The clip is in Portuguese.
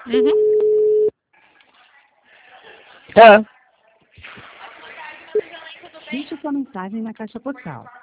Uhum. Tá. Deixe sua mensagem na caixa postal.